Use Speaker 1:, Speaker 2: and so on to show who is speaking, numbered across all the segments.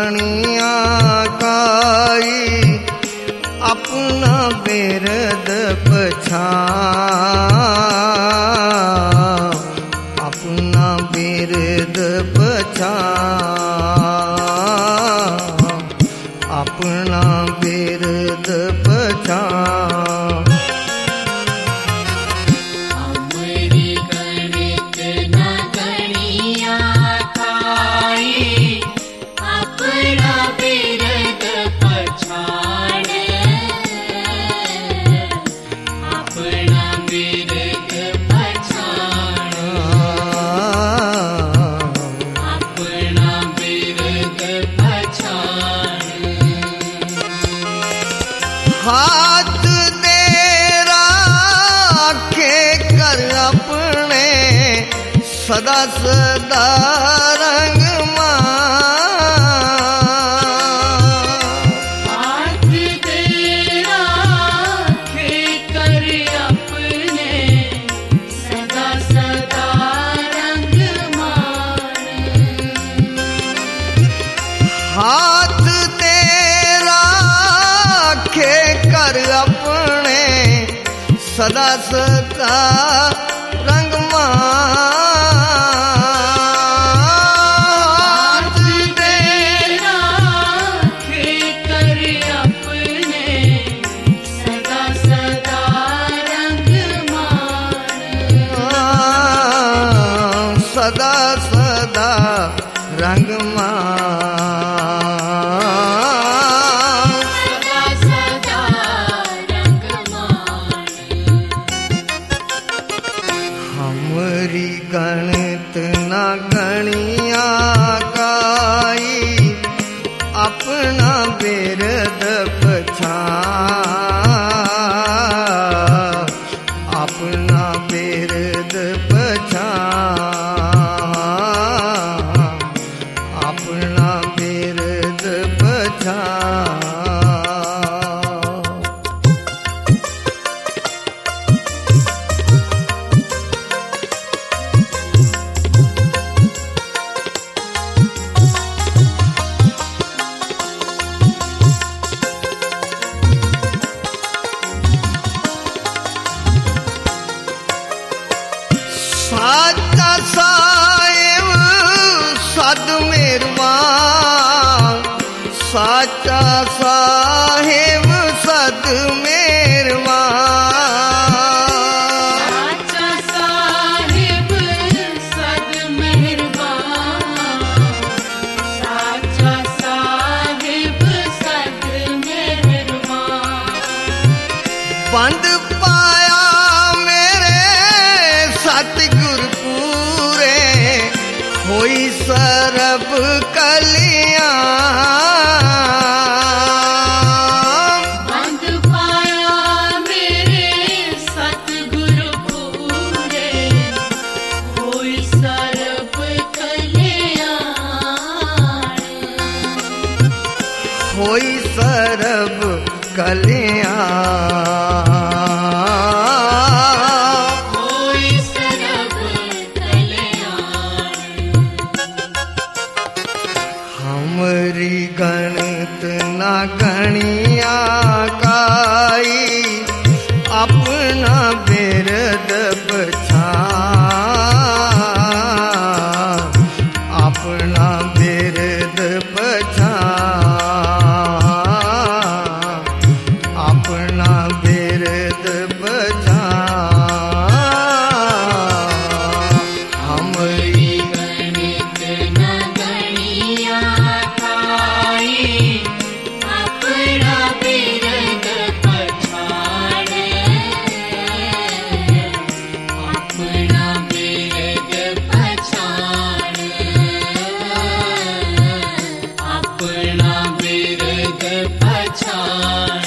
Speaker 1: गणिया काई अपना बिरद पछान, अपना बिरद पछान, अपना बिरद पछान।
Speaker 2: हमरी गणित न गणिया काई अपना बिरद पछान, अपना बिरद पछान, अपना बिरद पछान।
Speaker 1: हाथ दे राखे कर अपने सदा सदा रंग
Speaker 2: हाथ दे राखे कर अपने सदा सदा रंग मान,
Speaker 1: हाथ दे राखे कर अपने सदा सदा रंग हाथ दे
Speaker 2: राखे कर अपने सदा सदा रंग मान,
Speaker 1: सदा सदा रंग
Speaker 2: सदा सदा रंग मान।
Speaker 1: हमरी गणित न गणिया काई अपना बिरद पछान, अपना बिरद पछान, अपना बिरद पछान। साचा साहेब सद मेहरबान, साचा साहेब सद मेहरबान,
Speaker 2: साचा साहिब सद मेहरबान, साचा साहिब सद मेहरबान।
Speaker 1: बंद पाया मेरे सतगुर पूरे होई सरब कल्याण,
Speaker 2: बंद पाया मेरे सतगुरु पूरे होई सरब कल्याण,
Speaker 1: होई सरब कल्याण।
Speaker 2: होई सरब कल्याण।
Speaker 1: हमरी गणित न गणिया काई अपना बिरद पछान, अपना बिरद पछान, अपना बिरद पछान। हमरी
Speaker 2: गणित न गणिया काई अपना बिरद पछान, अपना बिरद पछान, अपना बिरद पछान।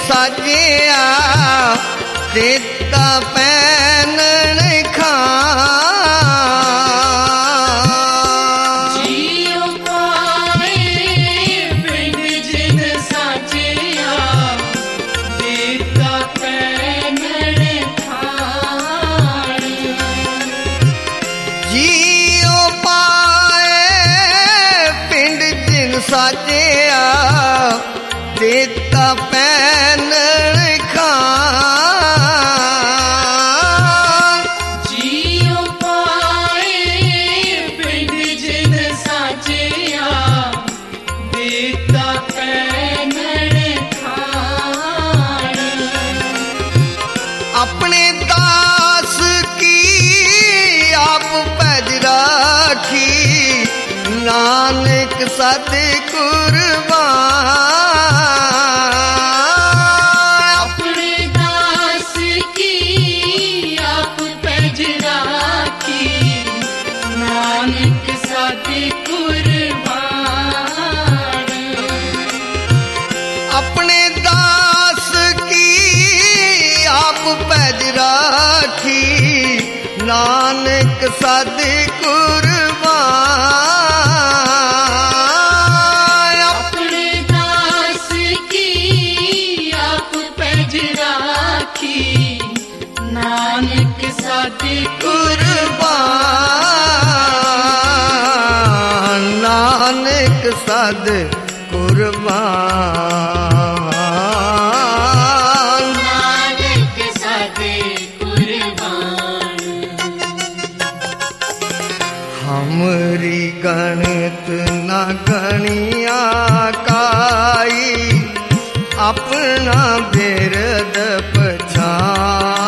Speaker 1: साजिया देता पैनन खान
Speaker 2: जियो पाए पिंड जिन साजिया देता पैनन खान
Speaker 1: जियो पाए पिंड जिन साजिया देता पैनन खान
Speaker 2: जियो पाए पिंड जिन साजिया देता पैनन खान
Speaker 1: अपने दास की आप पैज राखी नानक सद कुर्बान
Speaker 2: अपने दास की आप पैज राखी नानक साथी कुर्बान
Speaker 1: अपने दास की आप पैज राखी नानक सद कुर्बान
Speaker 2: अपने दास की आप पैज राखी नानक साथी
Speaker 1: कुर्बान नानक सद कुर्बान
Speaker 2: नानक साथी कुर्बान
Speaker 1: हमरी गणित न गणिया काई अपना बिरद पछान